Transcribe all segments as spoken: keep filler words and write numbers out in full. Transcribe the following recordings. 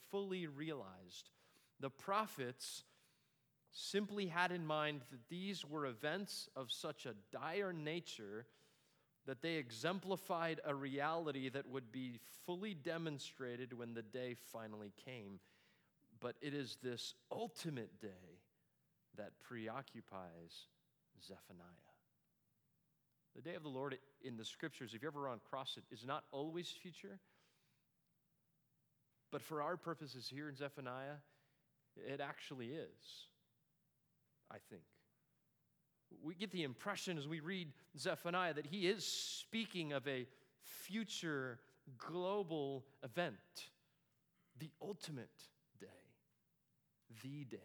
fully realized. The prophets simply had in mind that these were events of such a dire nature that they exemplified a reality that would be fully demonstrated when the day finally came. But it is this ultimate day that preoccupies Zephaniah. The day of the Lord in the Scriptures, if you ever run across it, is not always future. But for our purposes here in Zephaniah, it actually is, I think. We get the impression as we read Zephaniah that he is speaking of a future global event, the ultimate day, the day.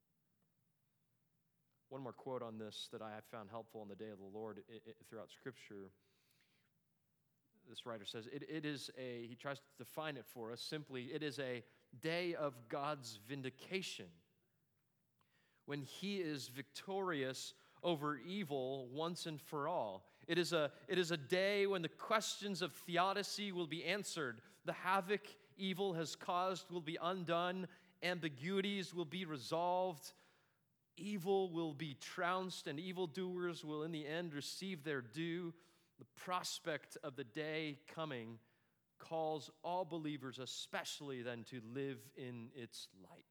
One more quote on this that I have found helpful on the day of the Lord throughout Scripture. This writer says, it, it is a, he tries to define it for us simply, it is a day of God's vindication when he is victorious over evil once and for all. It is a, it is a day when the questions of theodicy will be answered. The havoc evil has caused will be undone. Ambiguities will be resolved. Evil will be trounced, and evildoers will in the end receive their due. The prospect of the day coming calls all believers, especially then, to live in its light.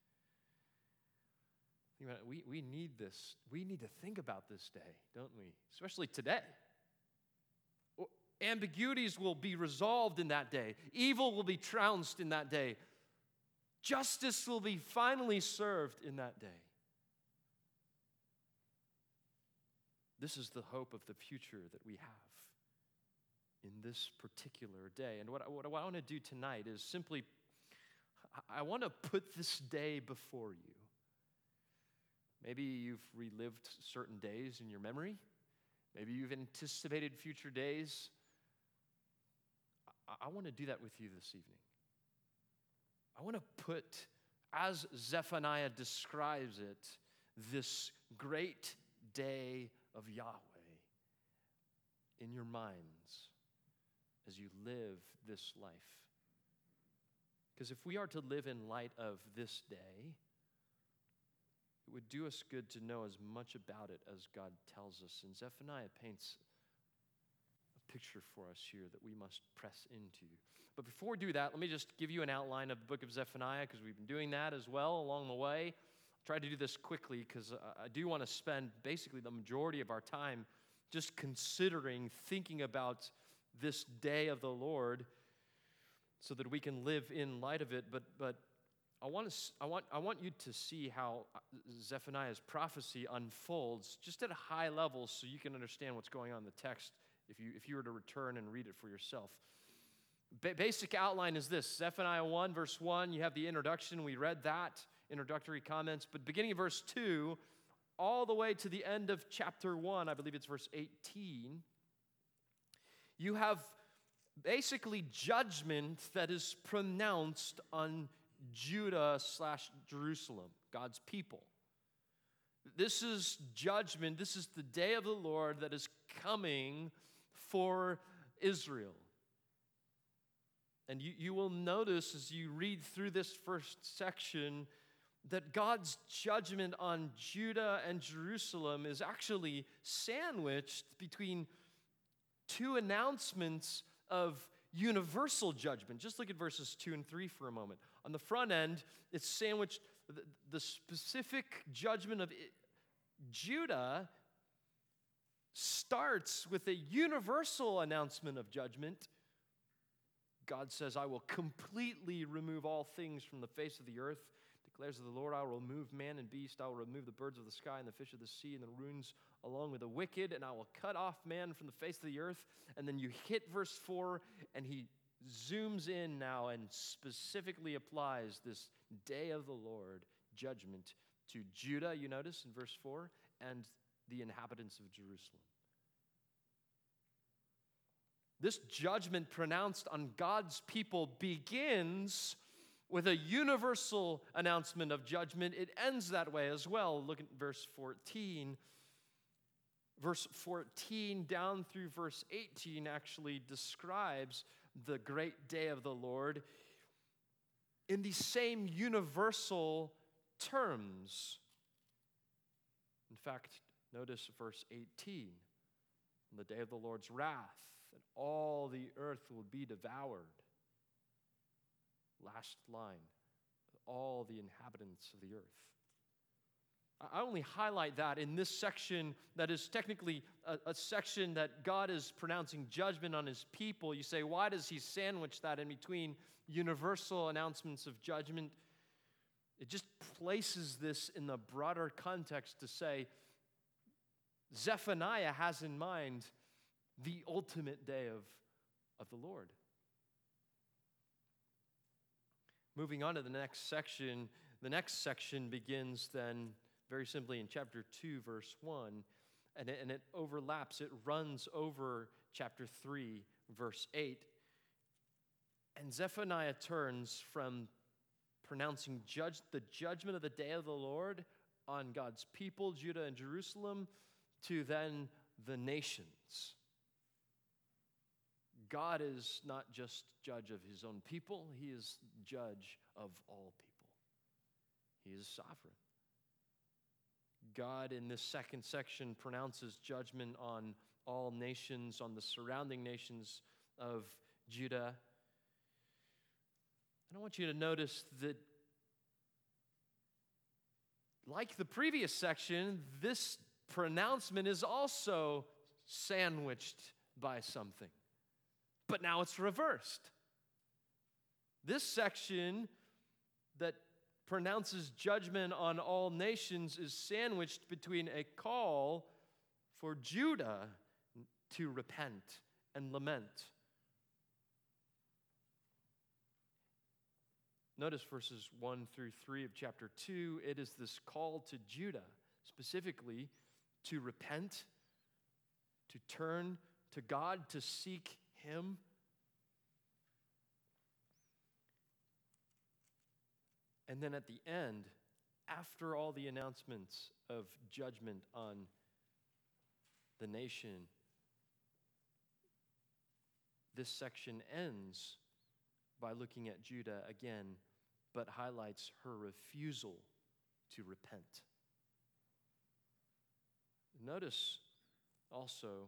Think about it. We, we need this. We need to think about this day, don't we? Especially today. Ambiguities will be resolved in that day. Evil will be trounced in that day. Justice will be finally served in that day. This is the hope of the future that we have in this particular day. And what I, what I want to do tonight is simply, I want to put this day before you. Maybe you've relived certain days in your memory. Maybe you've anticipated future days. I, I want to do that with you this evening. I want to put, as Zephaniah describes it, this great day of Yahweh in your minds as you live this life. Because if we are to live in light of this day, it would do us good to know as much about it as God tells us. And Zephaniah paints a picture for us here that we must press into. But before we do that, let me just give you an outline of the book of Zephaniah, because we've been doing that as well along the way. Try to do this quickly because I do want to spend basically the majority of our time just considering, thinking about this day of the Lord so that we can live in light of it. But but I want to I want I want you to see how Zephaniah's prophecy unfolds just at a high level so you can understand what's going on in the text if you if you were to return and read it for yourself. Ba- basic outline is this: Zephaniah one, verse one, you have the introduction. We read that. Introductory comments, but beginning of verse two, all the way to the end of chapter one, I believe it's verse eighteen, you have basically judgment that is pronounced on Judah slash Jerusalem, God's people. This is judgment, this is the day of the Lord that is coming for Israel. And you, you will notice as you read through this first section that God's judgment on Judah and Jerusalem is actually sandwiched between two announcements of universal judgment. Just look at verses two and three for a moment. On the front end, it's sandwiched, the, the specific judgment of it, Judah starts with a universal announcement of judgment. God says, I will completely remove all things from the face of the earth. Declares the Lord, I will remove man and beast, I will remove the birds of the sky and the fish of the sea and the runes along with the wicked, and I will cut off man from the face of the earth. And then you hit verse four, and he zooms in now and specifically applies this day of the Lord judgment to Judah, you notice in verse four, and the inhabitants of Jerusalem. This judgment pronounced on God's people begins with a universal announcement of judgment. It ends that way as well. Look at verse fourteen. Verse fourteen down through verse eighteen actually describes the great day of the Lord. in these same universal terms. In fact, notice verse eighteen. On the day of the Lord's wrath, and all the earth will be devoured. Last line, all the inhabitants of the earth. I only highlight that in this section that is technically a, a section that God is pronouncing judgment on his people. You say, why does he sandwich that in between universal announcements of judgment? It just places this in the broader context to say, Zephaniah has in mind the ultimate day of, of the Lord. Moving on to the next section, the next section begins then very simply in chapter two, verse one, and it, and it overlaps, it runs over chapter three, verse eight. And Zephaniah turns from pronouncing judge, the judgment of the day of the Lord on God's people, Judah and Jerusalem, to then the nations. God is not just judge of his own people, he is judge of all people. He is sovereign. God, in this second section, pronounces judgment on all nations, on the surrounding nations of Judah. And I want you to notice that, like the previous section, this pronouncement is also sandwiched by something. But now it's reversed. This section that pronounces judgment on all nations is sandwiched between a call for Judah to repent and lament. Notice verses one through three of chapter two. It is this call to Judah, specifically to repent, to turn to God, to seek him. And then at the end, after all the announcements of judgment on the nation, this section ends by looking at Judah again, but highlights her refusal to repent. Notice also,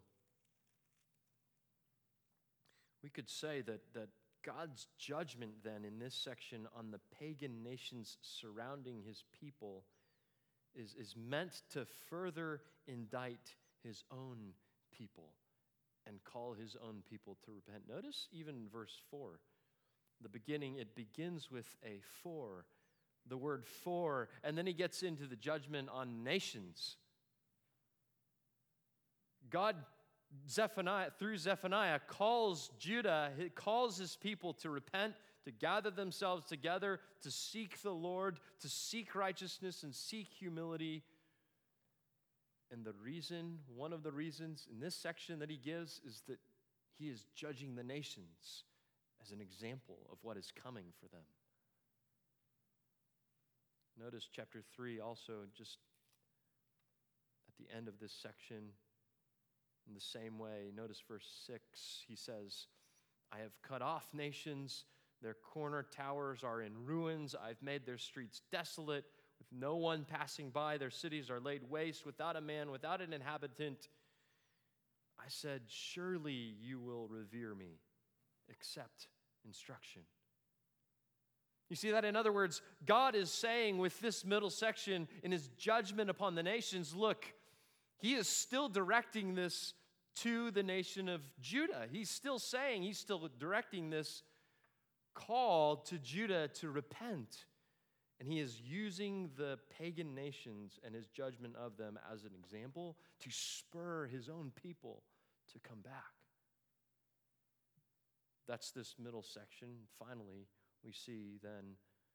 we could say that, that God's judgment then in this section on the pagan nations surrounding his people is, is meant to further indict his own people and call his own people to repent. Notice even verse four. The beginning, it begins with a for, the word for, and then he gets into the judgment on nations. God, Zephaniah, through Zephaniah, calls Judah, he calls his people to repent, to gather themselves together, to seek the Lord, to seek righteousness and seek humility. And the reason, one of the reasons in this section that he gives is that he is judging the nations as an example of what is coming for them. Notice chapter three also, just at the end of this section, in the same way, notice verse six, he says, I have cut off nations, their corner towers are in ruins, I've made their streets desolate, with no one passing by, their cities are laid waste, without a man, without an inhabitant. I said, surely you will revere me, accept instruction. You see that? In other words, God is saying with this middle section in his judgment upon the nations, look, he is still directing this to the nation of Judah. He's still saying, he's still directing this call to Judah to repent. And he is using the pagan nations and his judgment of them as an example to spur his own people to come back. That's this middle section. Finally, we see then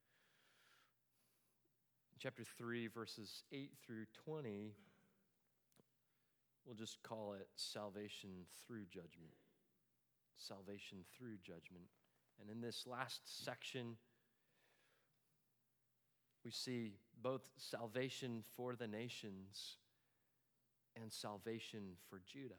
chapter three, verses eight through twenty, we'll just call it salvation through judgment. Salvation through judgment. And in this last section, we see both salvation for the nations and salvation for Judah.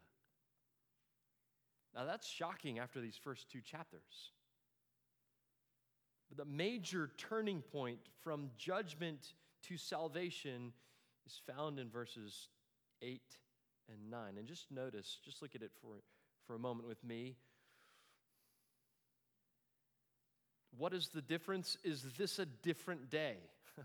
Now that's shocking after these first two chapters. But the major turning point from judgment to salvation is found in verses eight and nine. And just notice, just look at it for, for a moment with me. What is the difference? Is this a different day?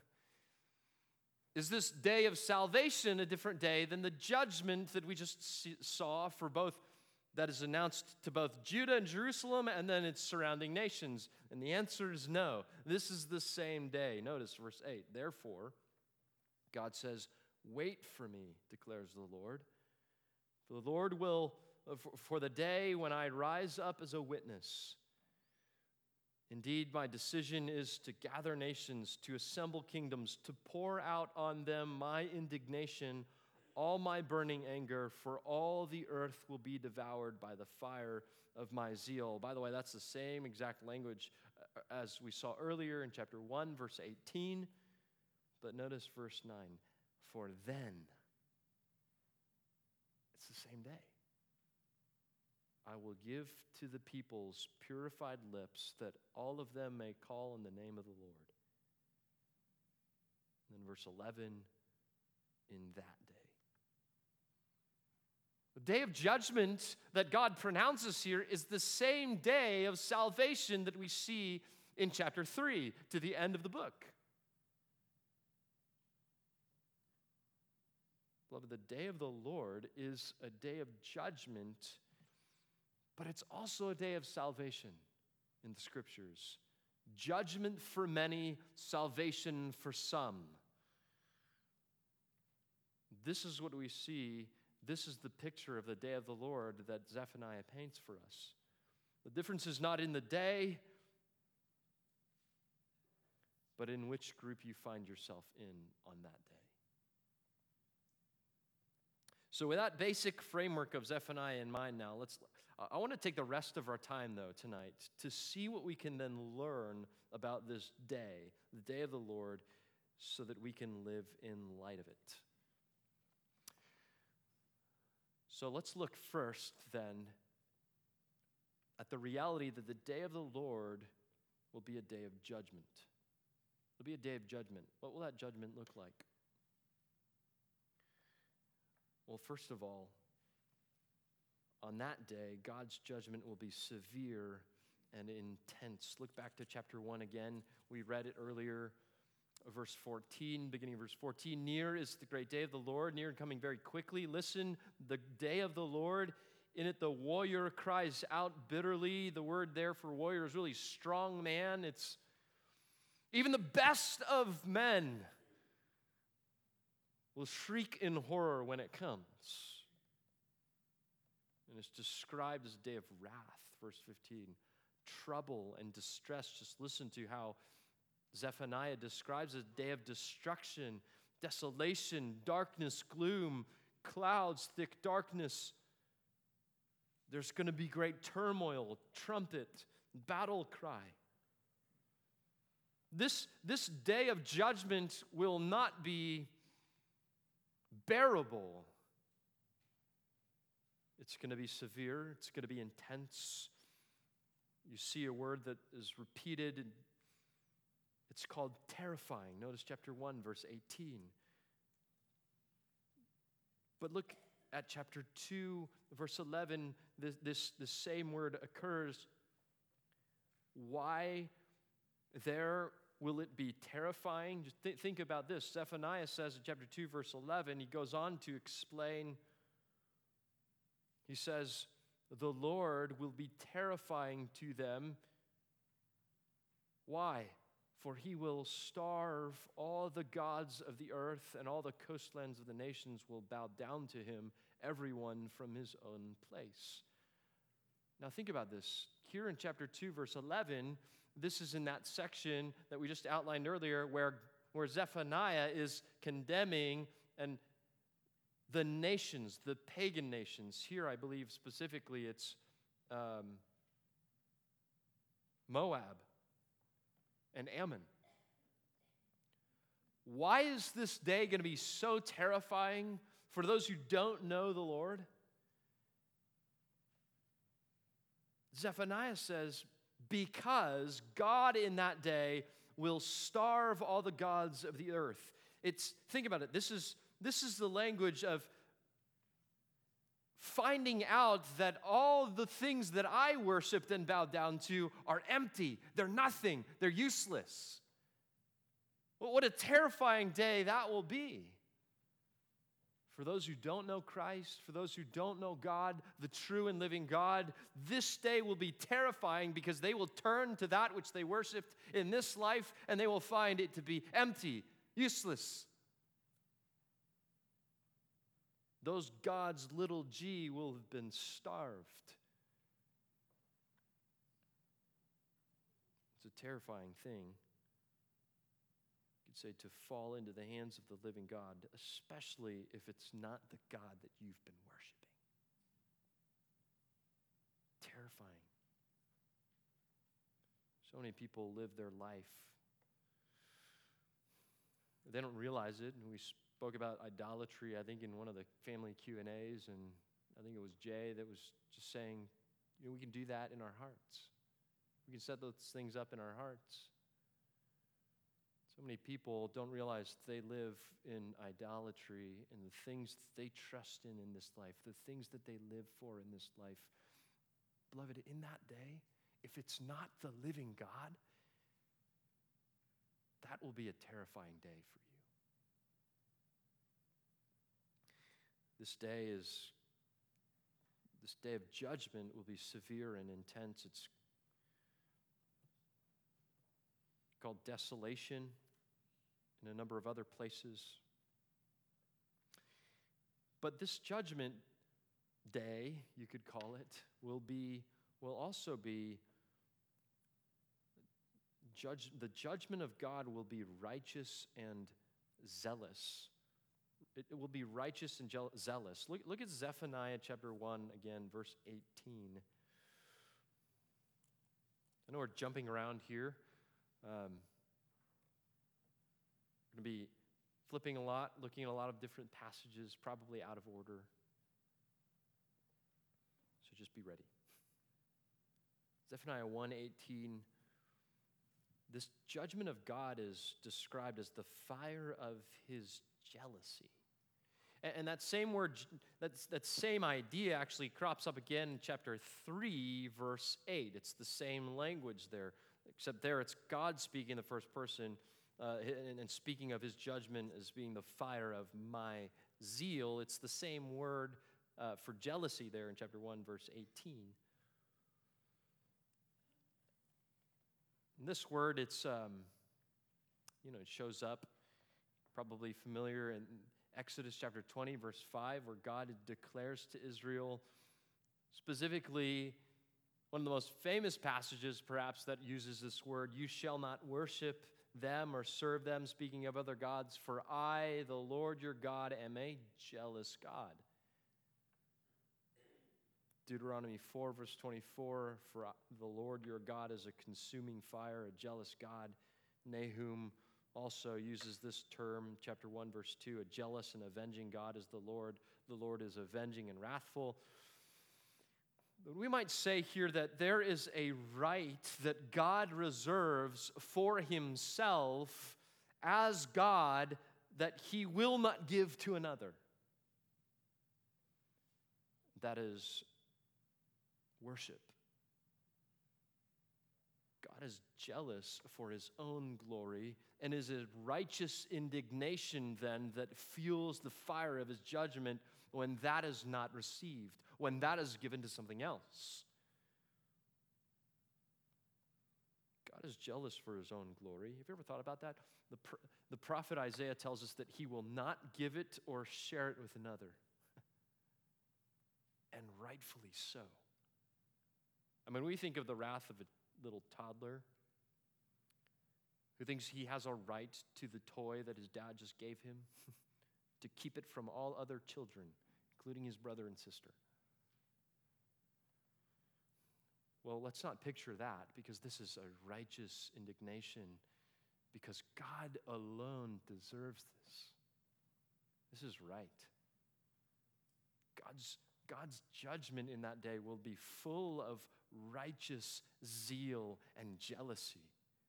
Is this day of salvation a different day than the judgment that we just see, saw for both, that is announced to both Judah and Jerusalem and then its surrounding nations? And the answer is no. This is the same day. Notice verse eight. Therefore, God says, wait for me, declares the Lord. For the Lord will, for the day when I rise up as a witness. Indeed, my decision is to gather nations, to assemble kingdoms, to pour out on them my indignation, all my burning anger, for all the earth will be devoured by the fire of my zeal. By the way, that's the same exact language as we saw earlier in chapter one, verse eighteen. But notice verse nine. For then, it's the same day, I will give to the peoples purified lips, that all of them may call on the name of the Lord. And then verse eleven, in that day. The day of judgment that God pronounces here is the same day of salvation that we see in chapter three to the end of the book. Beloved, the day of the Lord is a day of judgment, but it's also a day of salvation in the Scriptures. Judgment for many, salvation for some. This is what we see. This is the picture of the day of the Lord that Zephaniah paints for us. The difference is not in the day, but in which group you find yourself in on that day. So with that basic framework of Zephaniah in mind now, let's I want to take the rest of our time, though, tonight to see what we can then learn about this day, the day of the Lord, so that we can live in light of it. So let's look first, then, at the reality that the day of the Lord will be a day of judgment. It'll be a day of judgment. What will that judgment look like? Well, first of all, on that day, God's judgment will be severe and intense. Look back to chapter one again. We read it earlier, verse fourteen, beginning of verse fourteen. Near is the great day of the Lord, near and coming very quickly. Listen, the day of the Lord, in it the warrior cries out bitterly. The word there for warrior is really strong man. It's even the best of men will shriek in horror when it comes. And it's described as a day of wrath, verse fifteen. Trouble and distress. Just listen to how Zephaniah describes a day of destruction, desolation, darkness, gloom, clouds, thick darkness. There's going to be great turmoil, trumpet, battle cry. This, this day of judgment will not be bearable. It's going to be severe. It's going to be intense. You see a word that is repeated, and it's called terrifying. Notice chapter one, verse eighteen. But look at chapter two, verse eleven. This, this, this same word occurs. Why there will it be terrifying? Just th- think about this. Zephaniah says in chapter two, verse eleven, he goes on to explain. He says, the Lord will be terrifying to them. Why? For he will starve all the gods of the earth, and all the coastlands of the nations will bow down to him, everyone from his own place. Now think about this. Here in chapter two, verse eleven, this is in that section that we just outlined earlier where, where Zephaniah is condemning and the nations, the pagan nations. Here, I believe specifically it's um, Moab and Ammon. Why is this day going to be so terrifying for those who don't know the Lord? Zephaniah says, because God in that day will starve all the gods of the earth. It's, think about it, this is, this is the language of finding out that all the things that I worshiped and bowed down to are empty. They're nothing. They're useless. Well, what a terrifying day that will be. For those who don't know Christ, for those who don't know God, the true and living God, this day will be terrifying because they will turn to that which they worshiped in this life and they will find it to be empty, useless. Those gods, little g, will have been starved. It's a terrifying thing. You could say to fall into the hands of the living God, especially if it's not the God that you've been worshiping. Terrifying. So many people live their life. They don't realize it, and we spoke about idolatry, I think, in one of the family Q and A's, and I think it was Jay that was just saying, you know, we can do that in our hearts. We can set those things up in our hearts. So many people don't realize they live in idolatry and the things that they trust in in this life, the things that they live for in this life. Beloved, in that day, if it's not the living God, that will be a terrifying day for you. This day is, this day of judgment will be severe and intense. It's called desolation in a number of other places. But this judgment day, you could call it, will be, will also be, judge, the judgment of God will be righteous and zealous. It, it will be righteous and zealous. Look, look at Zephaniah chapter one again, verse eighteen. I know we're jumping around here. Um, we're going to be flipping a lot, looking at a lot of different passages, probably out of order. So just be ready. Zephaniah one eighteen. This judgment of God is described as the fire of his jealousy. And, and that same word, that's, that same idea actually crops up again in chapter three, verse eight. It's the same language there, except there it's God speaking in the first person uh, and, and speaking of his judgment as being the fire of my zeal. It's the same word uh, for jealousy there in chapter one, verse eighteen. And this word, it's, um, you know, it shows up, probably familiar in Exodus chapter twenty, verse five, where God declares to Israel, specifically, one of the most famous passages, perhaps, that uses this word, you shall not worship them or serve them, speaking of other gods, for I, the Lord your God, am a jealous God. Deuteronomy four, verse twenty-four, for the Lord your God is a consuming fire, a jealous God. Nahum also uses this term, chapter one, verse two, a jealous and avenging God is the Lord. The Lord is avenging and wrathful. But we might say here that there is a right that God reserves for himself as God that he will not give to another. That is worship. God is jealous for his own glory and is a righteous indignation then that fuels the fire of his judgment when that is not received, when that is given to something else. God is jealous for his own glory. Have you ever thought about that? The, the prophet Isaiah tells us that he will not give it or share it with another. And rightfully so. I mean, we think of the wrath of a little toddler who thinks he has a right to the toy that his dad just gave him, to keep it from all other children, including his brother and sister. Well, let's not picture that, because this is a righteous indignation, because God alone deserves this. This is right. God's God's judgment in that day will be full of righteous zeal and jealousy.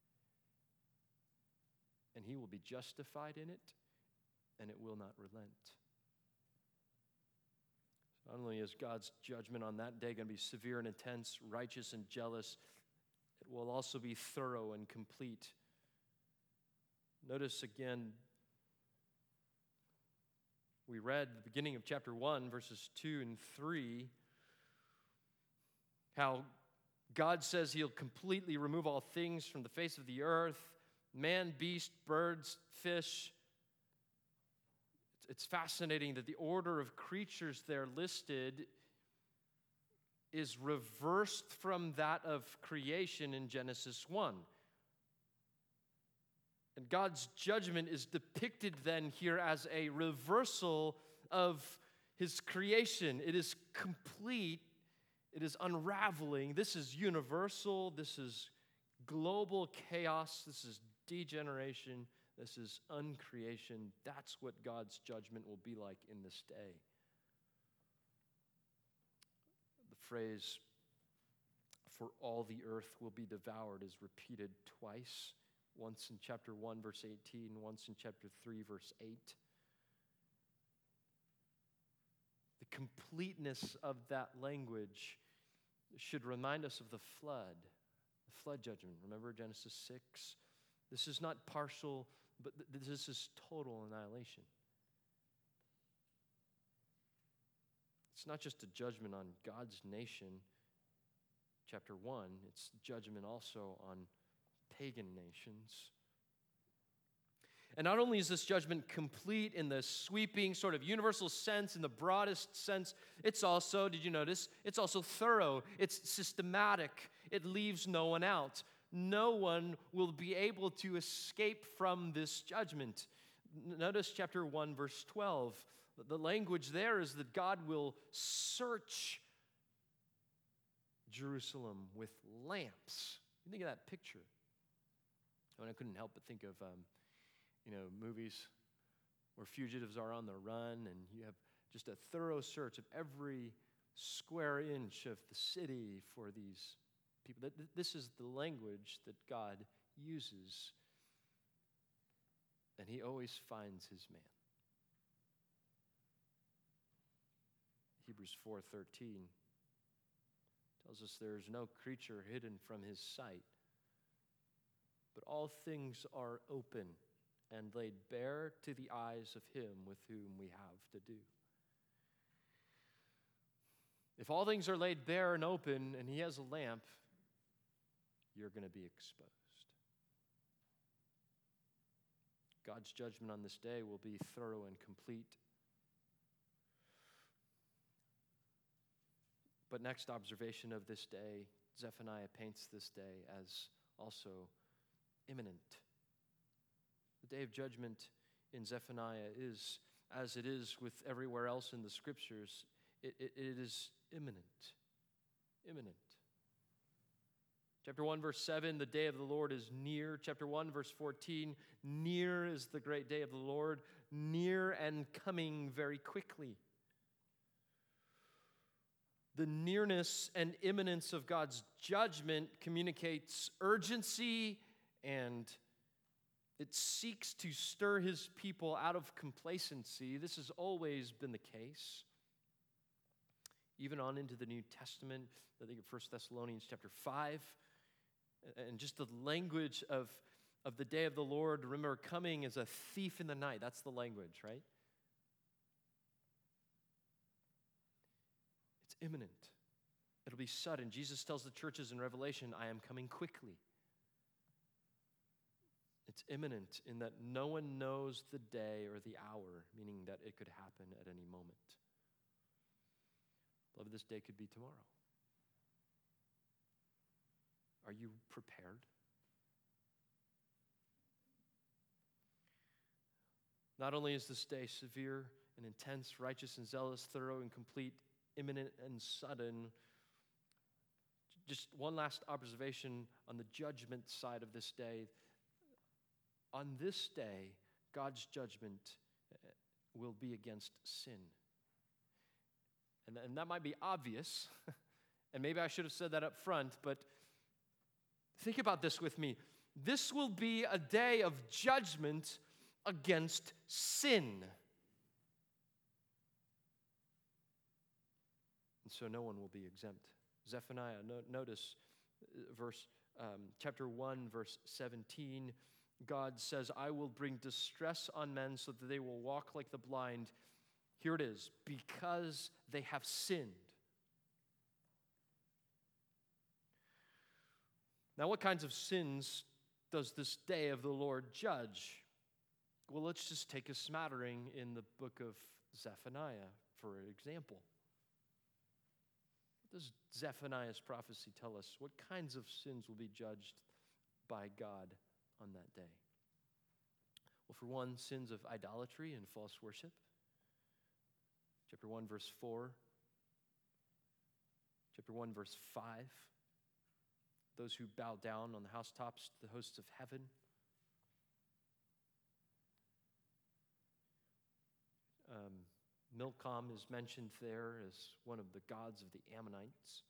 And he will be justified in it, and it will not relent. Not only is God's judgment on that day going to be severe and intense, righteous and jealous, it will also be thorough and complete. Notice again, we read the beginning of chapter one, verses two and three, how God says he'll completely remove all things from the face of the earth, man, beast, birds, fish. It's fascinating that the order of creatures there listed is reversed from that of creation in Genesis one. And God's judgment is depicted then here as a reversal of his creation. It is complete. It is unraveling. This is universal. This is global chaos. This is degeneration. This is uncreation. That's what God's judgment will be like in this day. The phrase, "for all the earth will be devoured," is repeated twice. Once in chapter one, verse eighteen, once in chapter three, verse eight. The completeness of that language should remind us of the flood, the flood judgment. Remember Genesis six? This is not partial, but th- this is total annihilation. It's not just a judgment on God's nation, chapter one, it's judgment also on pagan nations. And not only is this judgment complete in the sweeping sort of universal sense, in the broadest sense, it's also, did you notice, it's also thorough, it's systematic, it leaves no one out. No one will be able to escape from this judgment. Notice chapter one, verse twelve. The language there is that God will search Jerusalem with lamps. You think of that picture. And I couldn't help but think of, um, you know, movies where fugitives are on the run, and you have just a thorough search of every square inch of the city for these people. This is the language that God uses, and he always finds his man. Hebrews four thirteen tells us there is no creature hidden from his sight, but all things are open and laid bare to the eyes of him with whom we have to do. If all things are laid bare and open and he has a lamp, you're going to be exposed. God's judgment on this day will be thorough and complete. But next observation of this day, Zephaniah paints this day as also imminent. The day of judgment in Zephaniah is, as it is with everywhere else in the scriptures, it, it, it is imminent. Imminent. Chapter one, verse seven, the day of the Lord is near. Chapter one, verse fourteen, near is the great day of the Lord, near and coming very quickly. The nearness and imminence of God's judgment communicates urgency, and it seeks to stir his people out of complacency. This has always been the case. Even on into the New Testament, I think of First Thessalonians chapter five, and just the language of, of the day of the Lord, remember, coming as a thief in the night. That's the language, right? It's imminent. It'll be sudden. Jesus tells the churches in Revelation, I am coming quickly. It's imminent in that no one knows the day or the hour, meaning that it could happen at any moment. Beloved, this day could be tomorrow. Are you prepared? Not only is this day severe and intense, righteous and zealous, thorough and complete, imminent and sudden, just one last observation on the judgment side of this day. On this day, God's judgment will be against sin. And, and that might be obvious, And maybe I should have said that up front, but think about this with me. This will be a day of judgment against sin. And so no one will be exempt. Zephaniah, no, notice verse um, chapter one, verse seventeen. God says, I will bring distress on men so that they will walk like the blind. Here it is, because they have sinned. Now, what kinds of sins does this day of the Lord judge? Well, let's just take a smattering in the book of Zephaniah, for example. What does Zephaniah's prophecy tell us? What kinds of sins will be judged by God on that day? Well, for one, sins of idolatry and false worship. Chapter one, verse four. Chapter one, verse five. Those who bow down on the housetops to the hosts of heaven. Um, Milcom is mentioned there as one of the gods of the Ammonites,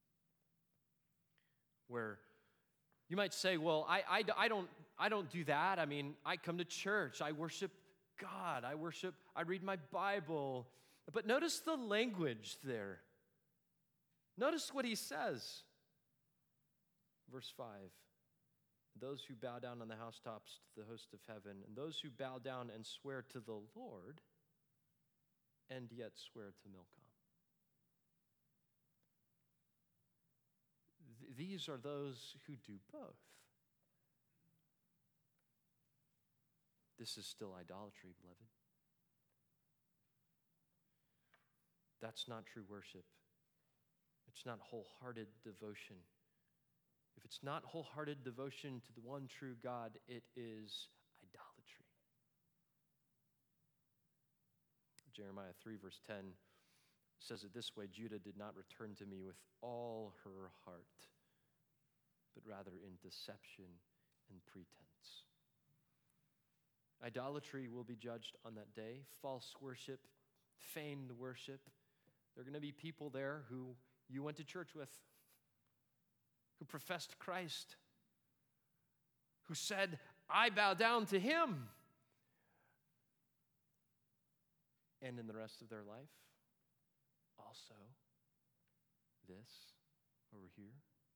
where you might say, well, I, I, I, don't, I don't do that. I mean, I come to church. I worship God. I worship, I read my Bible. But notice the language there. Notice what he says. Verse five, those who bow down on the housetops to the host of heaven, and those who bow down and swear to the Lord, and yet swear to Milcom. Th- these are those who do both. This is still idolatry, beloved. That's not true worship. It's not wholehearted devotion. If it's not wholehearted devotion to the one true God, it is idolatry. Jeremiah three, verse ten says it this way, Judah did not return to me with all her heart, but rather in deception and pretense. Idolatry will be judged on that day. False worship, feigned worship. There are going to be people there who you went to church with, who professed Christ, who said, I bow down to him. And in the rest of their life, also this over here.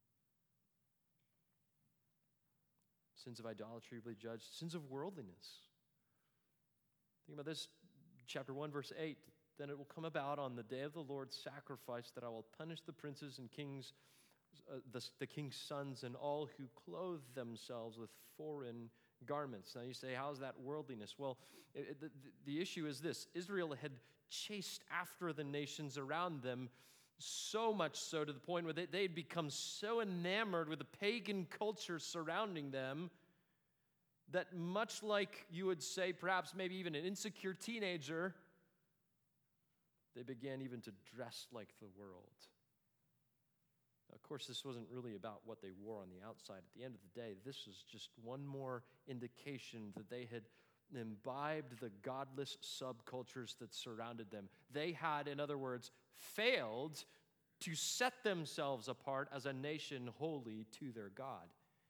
Sins of idolatry will be judged. Sins of worldliness. Think about this, chapter one, verse eight. Then it will come about on the day of the Lord's sacrifice that I will punish the princes and kings, uh, the, the king's sons, and all who clothe themselves with foreign garments. Now you say, how is that worldliness? Well, it, it, the, the issue is this. Israel had chased after the nations around them, so much so to the point where they, they had become so enamored with the pagan culture surrounding them that much like you would say, perhaps maybe even an insecure teenager, they began even to dress like the world. Now, of course, this wasn't really about what they wore on the outside. At the end of the day, this was just one more indication that they had imbibed the godless subcultures that surrounded them. They had, in other words, failed to set themselves apart as a nation holy to their God.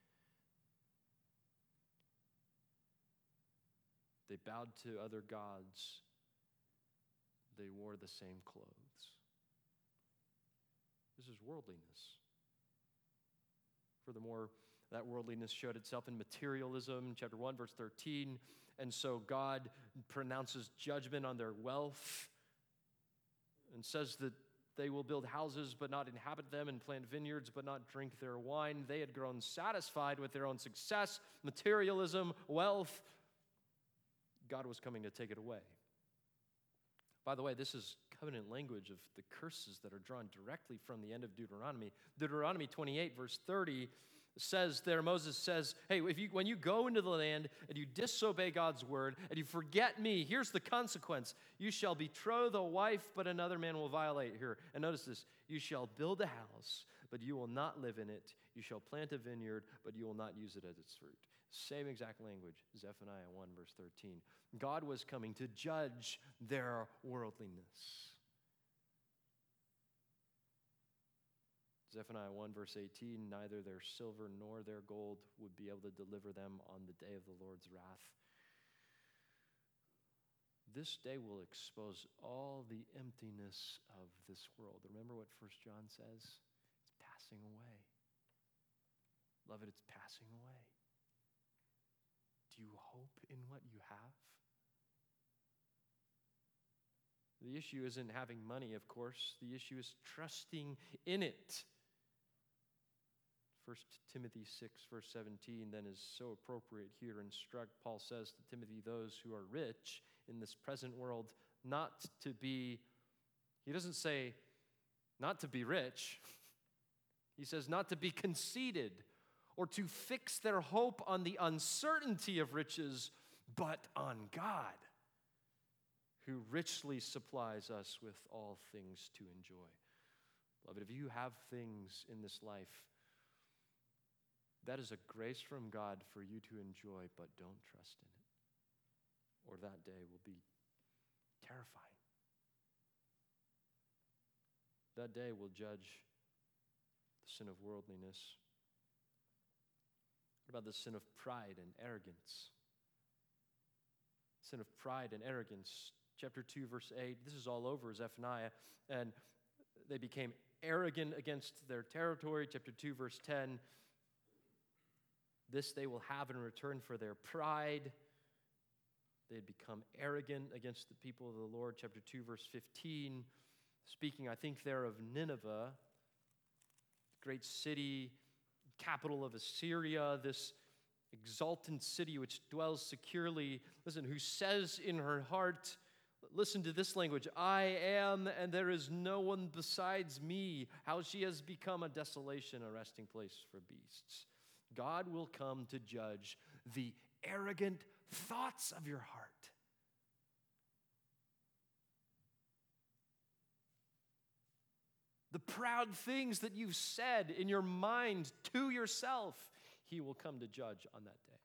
They bowed to other gods. They wore the same clothes. This is worldliness. Furthermore, that worldliness showed itself in materialism, chapter one, verse thirteen. And so God pronounces judgment on their wealth and says that they will build houses but not inhabit them, and plant vineyards but not drink their wine. They had grown satisfied with their own success, materialism, wealth. God was coming to take it away. By the way, this is covenant language of the curses that are drawn directly from the end of Deuteronomy. Deuteronomy twenty-eight, verse thirty says there, Moses says, hey, if you, when you go into the land and you disobey God's word and you forget me, here's the consequence. You shall betroth a wife, but another man will violate her. And notice this, you shall build a house, but you will not live in it. You shall plant a vineyard, but you will not use it as its fruit. Same exact language, Zephaniah one, verse thirteen. God was coming to judge their worldliness. Zephaniah one, verse eighteen, neither their silver nor their gold would be able to deliver them on the day of the Lord's wrath. This day will expose all the emptiness of this world. Remember what First John says? It's passing away. Beloved, it's passing away. Do you hope in what you have? The issue isn't having money, of course. The issue is trusting in it. First Timothy six, verse seventeen, then is so appropriate here. Instruct, Paul says to Timothy, those who are rich in this present world, not to be, he doesn't say not to be rich. He says not to be conceited or to fix their hope on the uncertainty of riches, but on God, who richly supplies us with all things to enjoy. Beloved, if you have things in this life, that is a grace from God for you to enjoy, but don't trust in it, or that day will be terrifying. That day will judge the sin of worldliness. What about the sin of pride and arrogance? Sin of pride and arrogance. Chapter two, verse eight, this is all over Zephaniah, and they became arrogant against their territory. Chapter two, verse ten, this they will have in return for their pride. They had become arrogant against the people of the Lord. Chapter two, verse fifteen, speaking, I think there of Nineveh, great city, capital of Assyria, this exultant city which dwells securely. Listen, who says in her heart, listen to this language, I am and there is no one besides me. How she has become a desolation, a resting place for beasts. God will come to judge the arrogant thoughts of your heart. The proud things that you've said in your mind to yourself, he will come to judge on that day.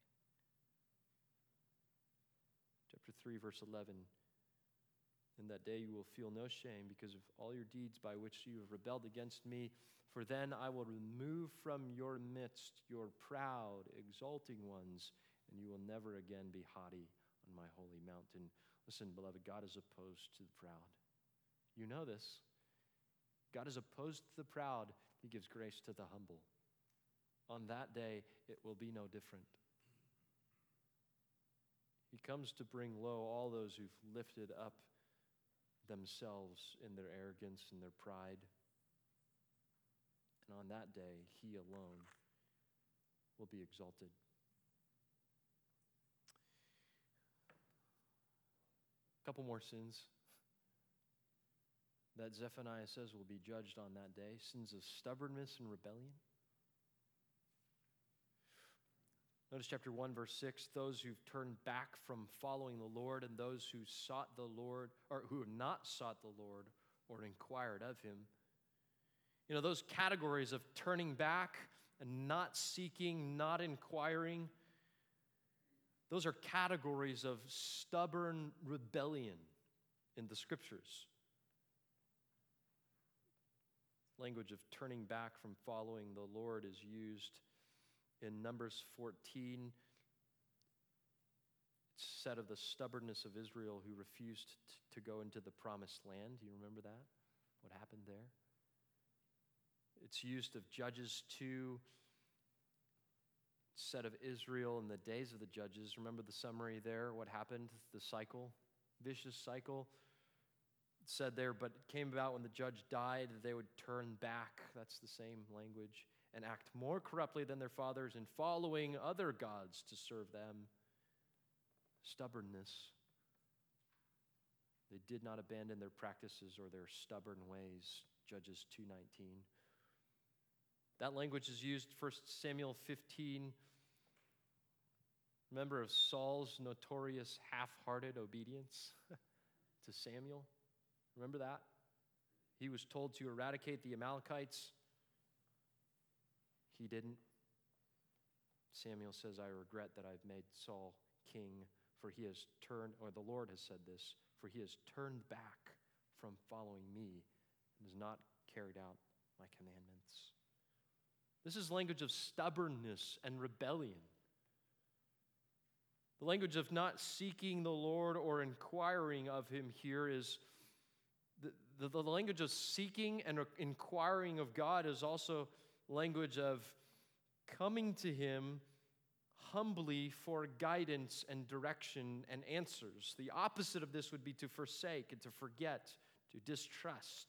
Chapter three, verse eleven. In that day you will feel no shame because of all your deeds by which you have rebelled against me. For then I will remove from your midst your proud, exulting ones, and you will never again be haughty on my holy mountain. Listen, beloved, God is opposed to the proud. You know this. God is opposed to the proud. He gives grace to the humble. On that day, it will be no different. He comes to bring low all those who've lifted up themselves in their arrogance and their pride. And on that day, he alone will be exalted. A couple more sins that Zephaniah says will be judged on that day. Sins of stubbornness and rebellion. Notice chapter one, verse six, those who've turned back from following the Lord and those who sought the Lord, or who have not sought the Lord or inquired of him. You know, those categories of turning back and not seeking, not inquiring, those are categories of stubborn rebellion in the scriptures. Language of turning back from following the Lord is used in Numbers fourteen. It's said of the stubbornness of Israel who refused t- to go into the promised land. Do you remember that? What happened there? It's used of Judges two. It's said of Israel in the days of the judges. Remember the summary there? What happened? The cycle, vicious cycle. It said there, but it came about when the judge died that they would turn back. That's the same language. And act more corruptly than their fathers in following other gods to serve them. Stubbornness. They did not abandon their practices or their stubborn ways. Judges two nineteen. That language is used First Samuel fifteen. Remember of Saul's notorious half-hearted obedience to Samuel? Remember that? He was told to eradicate the Amalekites. He didn't. Samuel says, I regret that I've made Saul king, for he has turned, or the Lord has said this, for he has turned back from following me and has not carried out my commandments. This is language of stubbornness and rebellion. The language of not seeking the Lord or inquiring of him here is the, the, the language of seeking and inquiring of God is also language of coming to him humbly for guidance and direction and answers. The opposite of this would be to forsake and to forget, to distrust.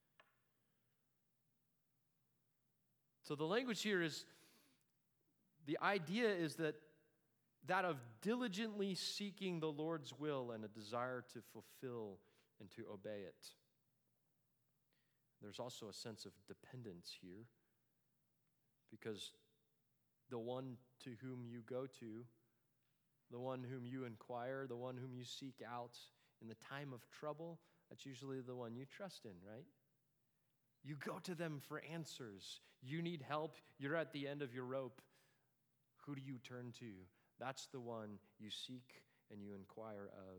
So the language here is, the idea is that that of diligently seeking the Lord's will and a desire to fulfill and to obey it. There's also a sense of dependence here, because the one to whom you go to, the one whom you inquire, the one whom you seek out in the time of trouble, that's usually the one you trust in, right? You go to them for answers. You need help. You're at the end of your rope. Who do you turn to? That's the one you seek and you inquire of.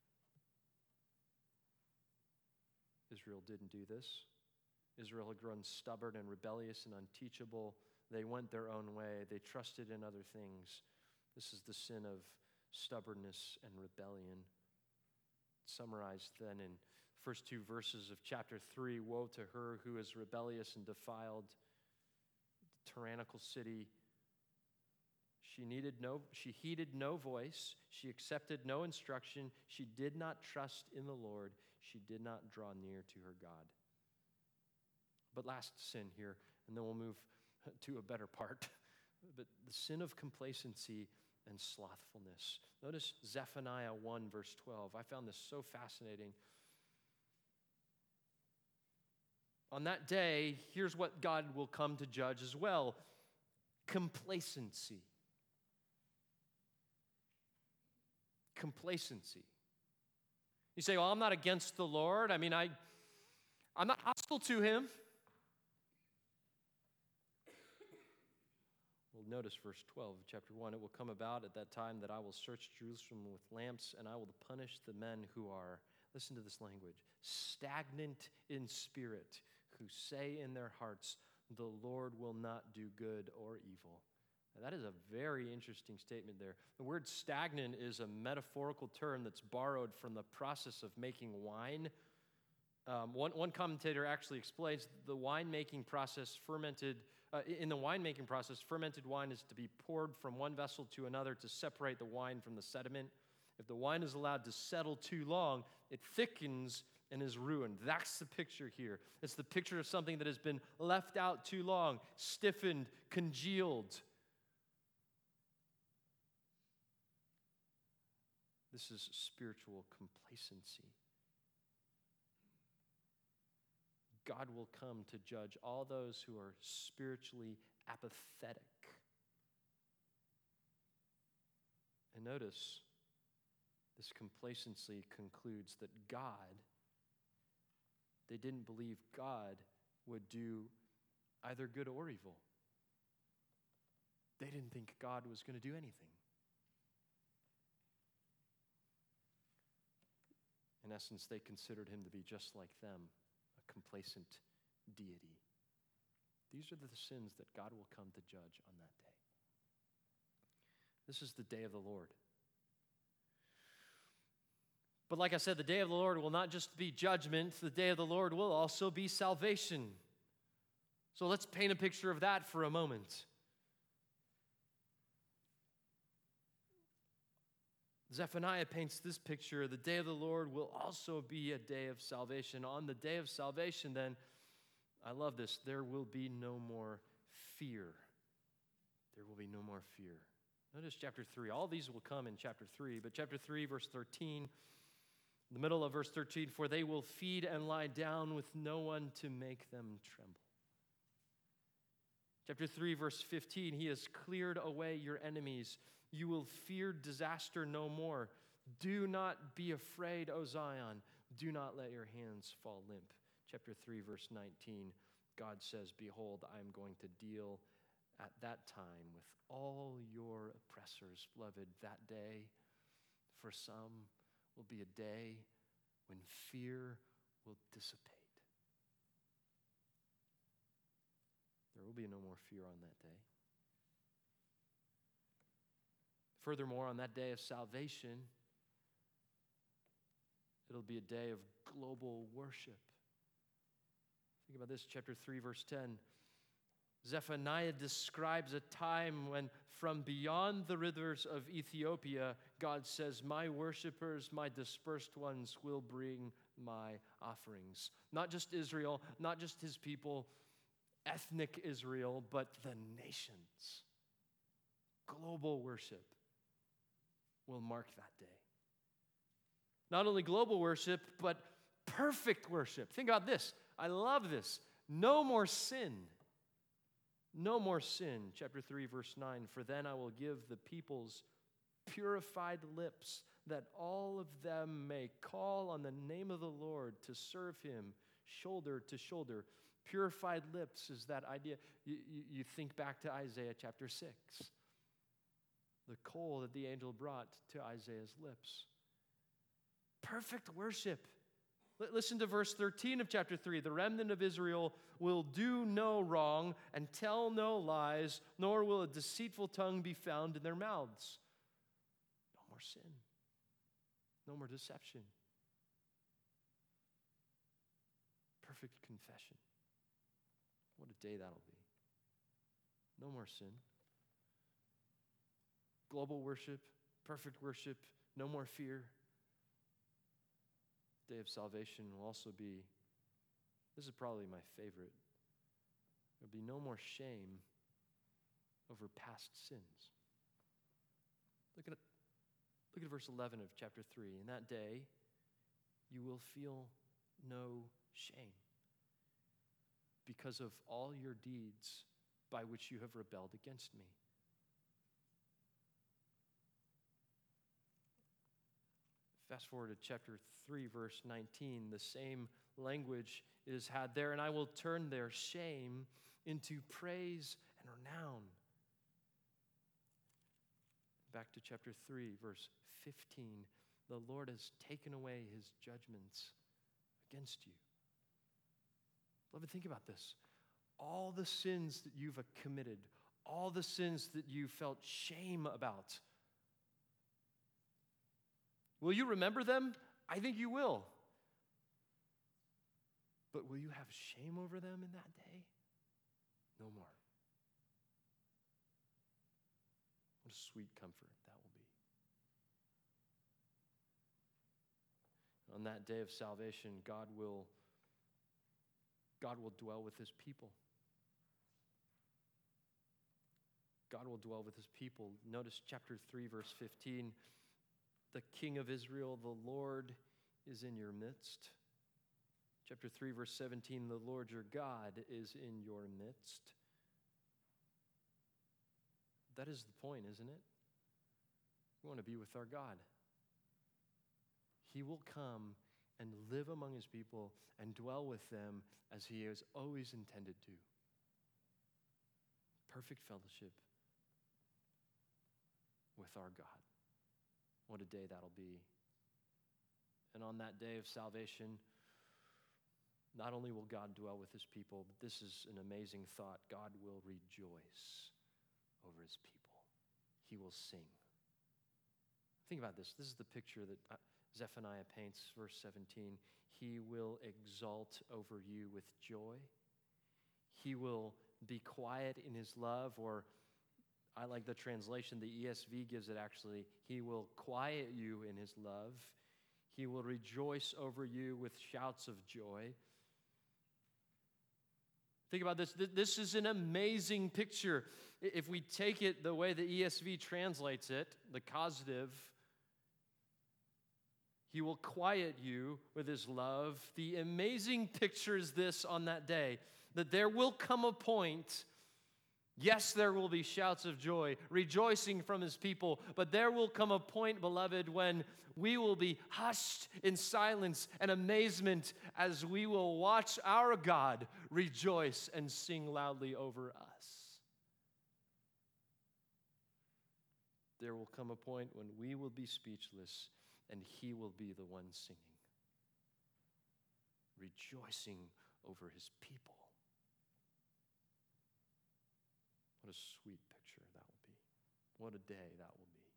Israel didn't do this. Israel had grown stubborn and rebellious and unteachable. They went their own way. They trusted in other things. This is the sin of stubbornness and rebellion. Summarized then in the first two verses of chapter three, woe to her who is rebellious and defiled, the tyrannical city. She needed no, she heeded no voice. She accepted no instruction. She did not trust in the Lord. She did not draw near to her God. But last sin here, and then we'll move to a better part. But the sin of complacency and slothfulness. Notice Zephaniah one, verse twelve. I found this so fascinating. On that day, here's what God will come to judge as well. Complacency. Complacency. You say, well, I'm not against the Lord. I mean, I, I'm not hostile to him. Well, notice verse twelve of chapter one. It will come about at that time that I will search Jerusalem with lamps, and I will punish the men who are, listen to this language, stagnant in spirit, who say in their hearts, the Lord will not do good or evil. Now, that is a very interesting statement there. The word stagnant is a metaphorical term that's borrowed from the process of making wine. Um, one, one commentator actually explains the winemaking process fermented, uh, in the winemaking process, fermented wine is to be poured from one vessel to another to separate the wine from the sediment. If the wine is allowed to settle too long, it thickens and is ruined. That's the picture here. It's the picture of something that has been left out too long, stiffened, congealed. This is spiritual complacency. God will come to judge all those who are spiritually apathetic. And notice, this complacency concludes that God, they didn't believe God would do either good or evil. They didn't think God was going to do anything. In essence, they considered him to be just like them, a complacent deity. These are the sins that God will come to judge on that day. This is the day of the Lord. But like I said, the day of the Lord will not just be judgment, the day of the Lord will also be salvation. So let's paint a picture of that for a moment. Zephaniah paints this picture. The day of the Lord will also be a day of salvation. On the day of salvation, then, I love this, there will be no more fear. There will be no more fear. Notice chapter three. All these will come in chapter three, but chapter three, verse thirteen, in the middle of verse thirteen, for they will feed and lie down with no one to make them tremble. Chapter three, verse fifteen, he has cleared away your enemies. You will fear disaster no more. Do not be afraid, O Zion. Do not let your hands fall limp. Chapter three, verse nineteen, God says, behold, I am going to deal at that time with all your oppressors. Beloved, that day for some will be a day when fear will dissipate. There will be no more fear on that day. Furthermore, on that day of salvation, it'll be a day of global worship. Think about this, chapter three, verse ten. Zephaniah describes a time when from beyond the rivers of Ethiopia, God says, my worshipers, my dispersed ones will bring my offerings. Not just Israel, not just his people, ethnic Israel, but the nations. Global worship will mark that day. Not only global worship, but perfect worship. Think about this. I love this. No more sin. No more sin. Chapter three, verse nine. For then I will give the peoples purified lips, that all of them may call on the name of the Lord to serve him shoulder to shoulder. Purified lips is that idea. You, you, you think back to Isaiah chapter six. The coal that the angel brought to Isaiah's lips. Perfect worship. Listen to verse thirteen of chapter three. The remnant of Israel will do no wrong and tell no lies, nor will a deceitful tongue be found in their mouths. No more sin. No more deception. Perfect confession. What a day that'll be. No more sin. Global worship, perfect worship, no more fear. Day of salvation will also be, this is probably my favorite, there'll be no more shame over past sins. Look at, look at verse eleven of chapter three. In that day, you will feel no shame because of all your deeds by which you have rebelled against me. Fast forward to chapter three, verse nineteen. The same language is had there, and I will turn their shame into praise and renown. Back to chapter three, verse fifteen. The Lord has taken away his judgments against you. Beloved, think about this. All the sins that you've committed, all the sins that you felt shame about, will you remember them? I think you will. But will you have shame over them in that day? No more. What a sweet comfort that will be. On that day of salvation, God will, God will dwell with his people. God will dwell with his people. Notice chapter three, verse fifteen. The King of Israel, the Lord, is in your midst. Chapter three, verse seventeen, the Lord your God is in your midst. That is the point, isn't it? We want to be with our God. He will come and live among his people and dwell with them as he has always intended to. Perfect fellowship with our God. What a day that'll be. And on that day of salvation, not only will God dwell with his people, but this is an amazing thought. God will rejoice over his people. He will sing. Think about this. This is the picture that Zephaniah paints, verse seventeen. He will exult over you with joy. He will be quiet in his love, or I like the translation, the E S V gives it actually, he will quiet you in his love. He will rejoice over you with shouts of joy. Think about this. This is an amazing picture. If we take it the way the E S V translates it, the causative, he will quiet you with his love. The amazing picture is this on that day, that there will come a point, yes, there will be shouts of joy, rejoicing from his people, but there will come a point, beloved, when we will be hushed in silence and amazement as we will watch our God rejoice and sing loudly over us. There will come a point when we will be speechless and he will be the one singing, rejoicing over his people. What a sweet picture that will be. What a day that will be.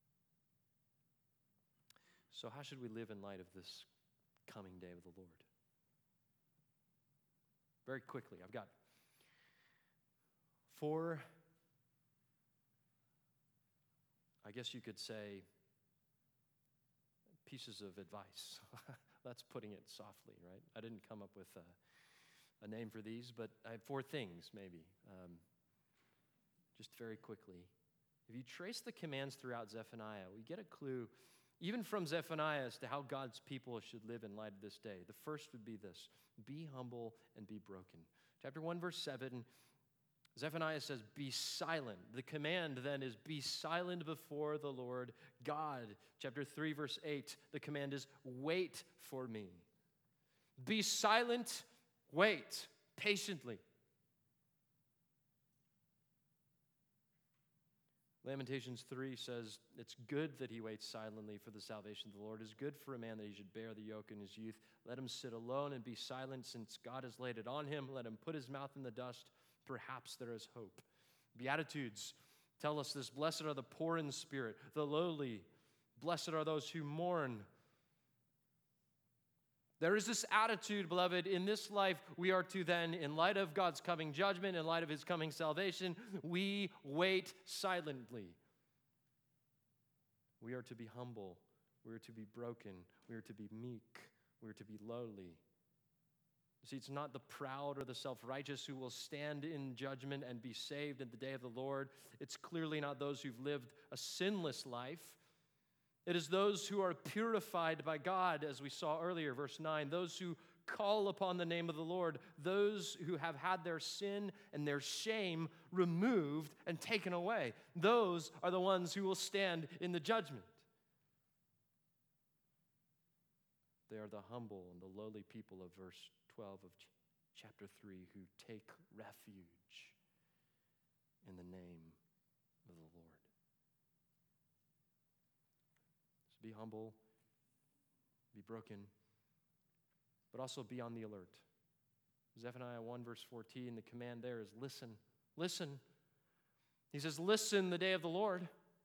So how should we live in light of this coming day of the Lord? Very quickly, I've got four, I guess you could say, pieces of advice. That's putting it softly, right? I didn't come up with a, a name for these, but I have four things, maybe. Um, just very quickly. If you trace the commands throughout Zephaniah, we get a clue, even from Zephaniah, as to how God's people should live in light of this day. The first would be this: be humble and be broken. Chapter one, verse seven, Zephaniah says, be silent. The command then is, be silent before the Lord God. Chapter three, verse eight, the command is, wait for me. Be silent, wait patiently. Lamentations three says, it's good that he waits silently for the salvation of the Lord. It is good for a man that he should bear the yoke in his youth. Let him sit alone and be silent, since God has laid it on him. Let him put his mouth in the dust. Perhaps there is hope. Beatitudes tell us this: blessed are the poor in spirit, the lowly. Blessed are those who mourn. There is this attitude, beloved, in this life we are to then, in light of God's coming judgment, in light of his coming salvation, we wait silently. We are to be humble. We are to be broken. We are to be meek. We are to be lowly. You see, it's not the proud or the self-righteous who will stand in judgment and be saved in the day of the Lord. It's clearly not those who've lived a sinless life. It is those who are purified by God, as we saw earlier, verse nine, those who call upon the name of the Lord, those who have had their sin and their shame removed and taken away. Those are the ones who will stand in the judgment. They are the humble and the lowly people of verse twelve of ch- chapter three who take refuge in the name of the Lord. So be humble, be broken, but also be on the alert. Zephaniah one verse fourteen, the command there is listen, listen. He says, listen the day of the Lord.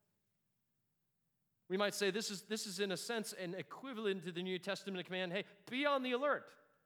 We might say this is, this is in a sense an equivalent to the New Testament command, hey, be on the alert.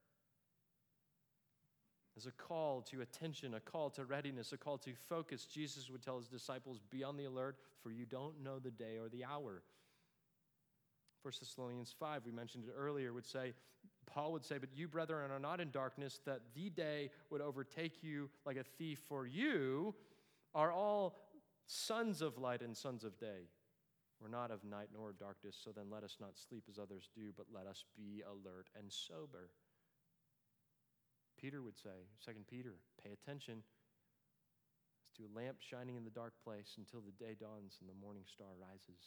As a call to attention, a call to readiness, a call to focus. Jesus would tell his disciples, be on the alert, for you don't know the day or the hour. First Thessalonians five, we mentioned it earlier, would say, Paul would say, but you, brethren, are not in darkness, that the day would overtake you like a thief, for you are all sons of light and sons of day. We're not of night nor darkness, so then let us not sleep as others do, but let us be alert and sober. Peter would say, Second Peter, pay attention as to a lamp shining in the dark place until the day dawns and the morning star rises.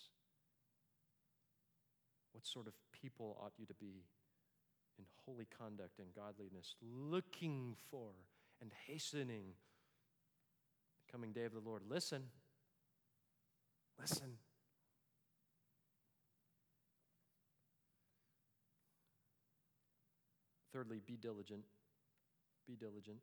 What sort of people ought you to be in holy conduct and godliness, looking for and hastening the coming day of the Lord? Listen. Listen. Thirdly, be diligent. Be diligent.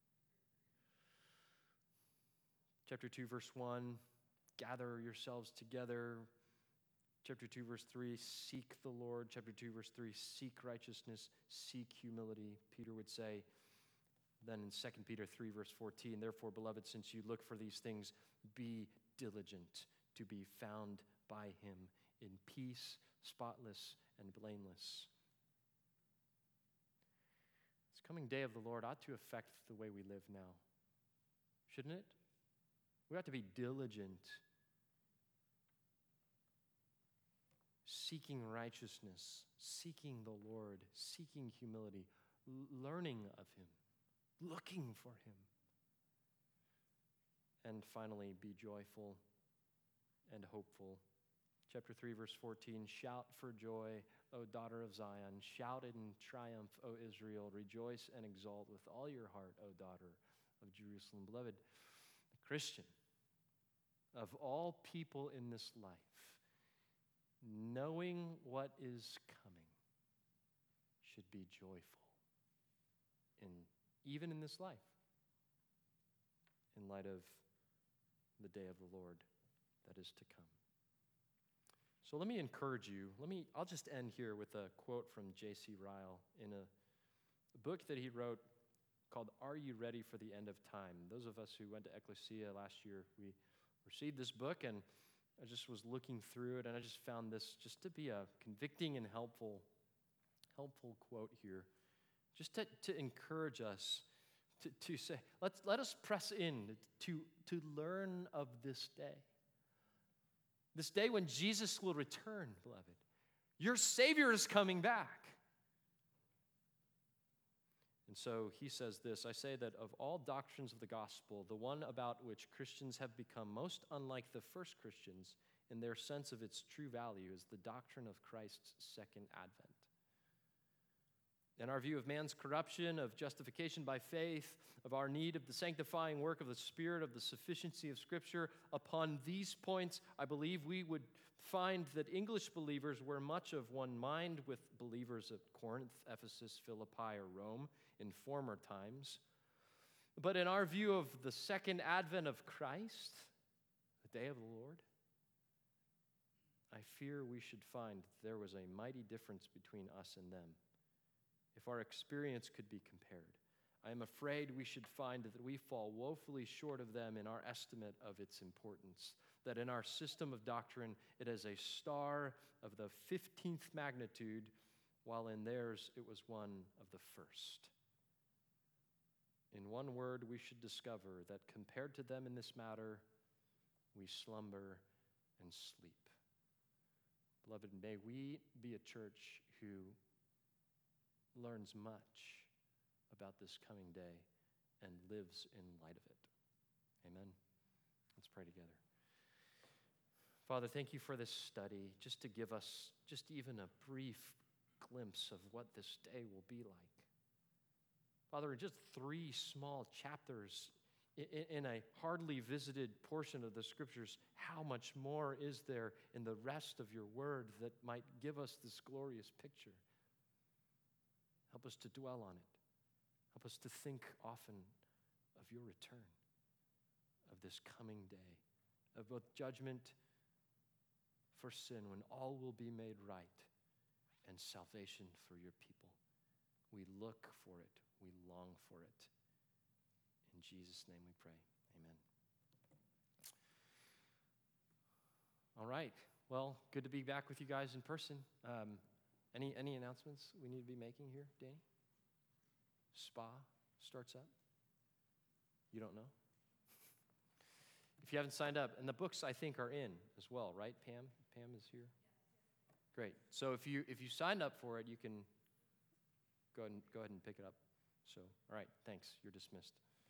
Chapter two, verse one, gather yourselves together. Chapter two, verse three, seek the Lord. Chapter two, verse three, seek righteousness, seek humility. Peter would say, then in Second Peter three, verse fourteen, therefore, beloved, since you look for these things, be diligent to be found by him in peace, spotless, and blameless. This coming day of the Lord ought to affect the way we live now, shouldn't it? We ought to be diligent, seeking righteousness, seeking the Lord, seeking humility, l- learning of him, looking for him. And finally, be joyful and hopeful. Chapter three, verse fourteen, shout for joy, O daughter of Zion. Shout in triumph, O Israel. Rejoice and exult with all your heart, O daughter of Jerusalem. Beloved Christian, of all people in this life, knowing what is coming should be joyful, in, even in this life, in light of the day of the Lord that is to come. So let me encourage you. Let me, I'll just end here with a quote from J C Ryle in a, a book that he wrote called Are You Ready for the End of Time? Those of us who went to Ecclesia last year, we received this book, and I just was looking through it, and I just found this just to be a convicting and helpful, helpful quote here, just to, to encourage us to, to say, let's, let us press in to, to learn of this day. This day when Jesus will return, beloved. Your Savior is coming back. And so he says this, I say that of all doctrines of the gospel, the one about which Christians have become most unlike the first Christians in their sense of its true value is the doctrine of Christ's second advent. In our view of man's corruption, of justification by faith, of our need of the sanctifying work of the Spirit, of the sufficiency of Scripture, upon these points, I believe we would find that English believers were much of one mind with believers at Corinth, Ephesus, Philippi, or Rome in former times. But in our view of the second advent of Christ, the day of the Lord, I fear we should find there was a mighty difference between us and them, if our experience could be compared. I am afraid we should find that we fall woefully short of them in our estimate of its importance, that in our system of doctrine it is a star of the fifteenth magnitude, while in theirs it was one of the first. In one word, we should discover that compared to them in this matter, we slumber and sleep. Beloved, may we be a church who learns much about this coming day and lives in light of it. Amen. Let's pray together. Father, thank you for this study, just to give us just even a brief glimpse of what this day will be like. Father, in just three small chapters in a hardly visited portion of the Scriptures, how much more is there in the rest of your word that might give us this glorious picture? Help us to dwell on it. Help us to think often of your return, of this coming day, of both judgment for sin when all will be made right and salvation for your people. We look for it. We long for it. In Jesus' name we pray. Amen. All right. Well, good to be back with you guys in person. Um, Any any announcements we need to be making here, Danny? Spa starts up? You don't know? If you haven't signed up, and the books I think are in as well, right, Pam? Pam is here? Great. So if you if you signed up for it, you can go ahead and go ahead and pick it up. So, all right, thanks. You're dismissed.